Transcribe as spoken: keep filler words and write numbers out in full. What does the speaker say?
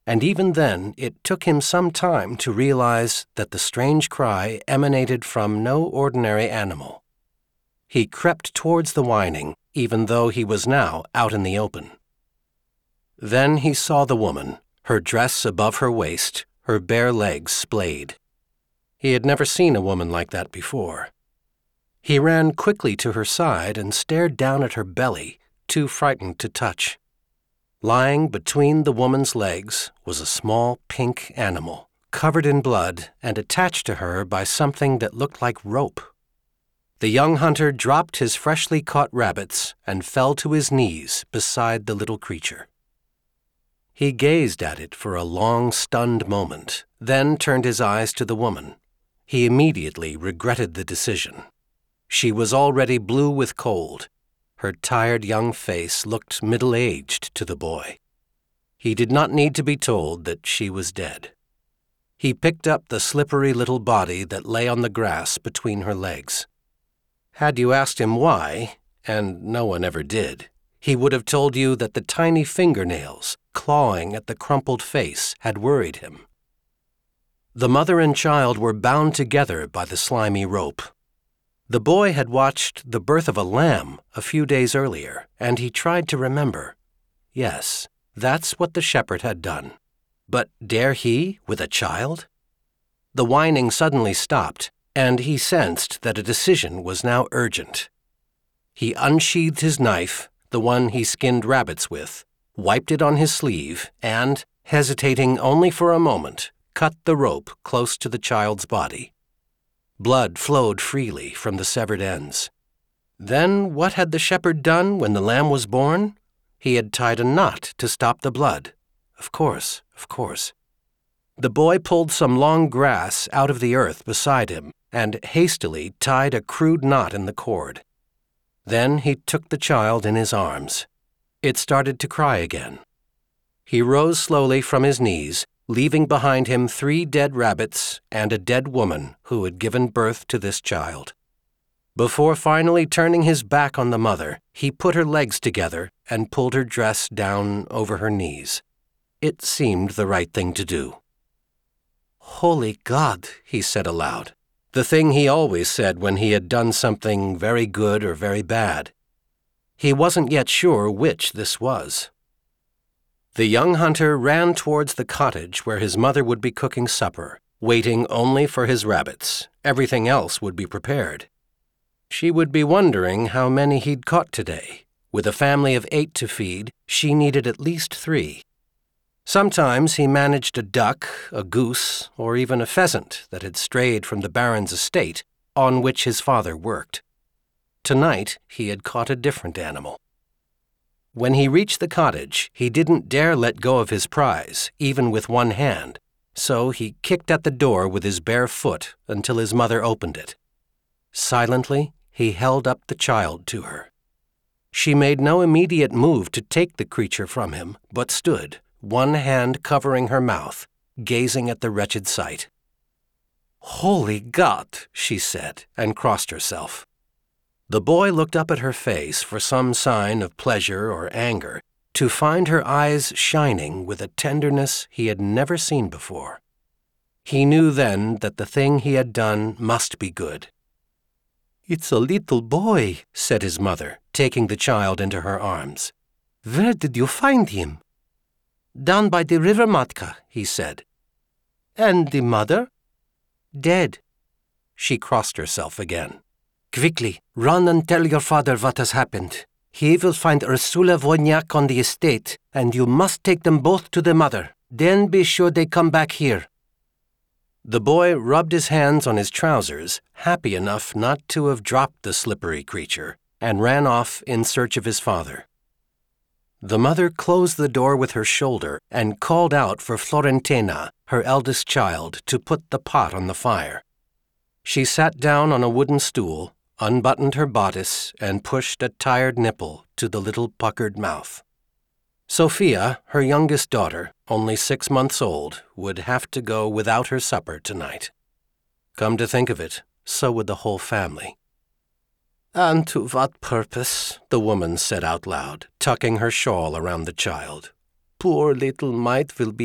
and even then it took him some time to realize that the strange cry emanated from no ordinary animal. He crept towards the whining, even though he was now out in the open. Then he saw the woman, her dress above her waist, her bare legs splayed. He had never seen a woman like that before. He ran quickly to her side and stared down at her belly, too frightened to touch. Lying between the woman's legs was a small pink animal, covered in blood and attached to her by something that looked like rope. The young hunter dropped his freshly caught rabbits and fell to his knees beside the little creature. He gazed at it for a long, stunned moment, then turned his eyes to the woman. He immediately regretted the decision. She was already blue with cold. Her tired young face looked middle-aged to the boy. He did not need to be told that she was dead. He picked up the slippery little body that lay on the grass between her legs. Had you asked him why, and no one ever did, he would have told you that the tiny fingernails, clawing at the crumpled face, had worried him. The mother and child were bound together by the slimy rope. The boy had watched the birth of a lamb a few days earlier, and he tried to remember. Yes, that's what the shepherd had done. But dare he with a child? The whining suddenly stopped, and he sensed that a decision was now urgent. He unsheathed his knife, the one he skinned rabbits with, wiped it on his sleeve, and, hesitating only for a moment, cut the rope close to the child's body. Blood flowed freely from the severed ends. Then what had the shepherd done when the lamb was born? He had tied a knot to stop the blood. Of course, of course. The boy pulled some long grass out of the earth beside him and hastily tied a crude knot in the cord. Then he took the child in his arms. It started to cry again. He rose slowly from his knees, leaving behind him three dead rabbits and a dead woman who had given birth to this child. Before finally turning his back on the mother, he put her legs together and pulled her dress down over her knees. It seemed the right thing to do. "Holy God," he said aloud, the thing he always said when he had done something very good or very bad. He wasn't yet sure which this was. The young hunter ran towards the cottage where his mother would be cooking supper, waiting only for his rabbits. Everything else would be prepared. She would be wondering how many he'd caught today. With a family of eight to feed, she needed at least three. Sometimes he managed a duck, a goose, or even a pheasant that had strayed from the Baron's estate on which his father worked. Tonight he had caught a different animal. When he reached the cottage, he didn't dare let go of his prize, even with one hand, so he kicked at the door with his bare foot until his mother opened it. Silently, he held up the child to her. She made no immediate move to take the creature from him, but stood, one hand covering her mouth, gazing at the wretched sight. "Holy God," she said, and crossed herself. The boy looked up at her face for some sign of pleasure or anger, to find her eyes shining with a tenderness he had never seen before. He knew then that the thing he had done must be good. "It's a little boy," said his mother, taking the child into her arms. "Where did you find him?" "Down by the river, Matka," he said. "And the mother?" "Dead." She crossed herself again. "Quickly, run and tell your father what has happened. He will find Ursula Wozniak on the estate, and you must take them both to the mother. Then be sure they come back here." The boy rubbed his hands on his trousers, happy enough not to have dropped the slippery creature, and ran off in search of his father. The mother closed the door with her shoulder and called out for Florentina, her eldest child, to put the pot on the fire. She sat down on a wooden stool, unbuttoned her bodice, and pushed a tired nipple to the little puckered mouth. Sophia, her youngest daughter, only six months old, would have to go without her supper tonight. Come to think of it, so would the whole family. "And to what purpose?" the woman said out loud, tucking her shawl around the child. "Poor little mite will be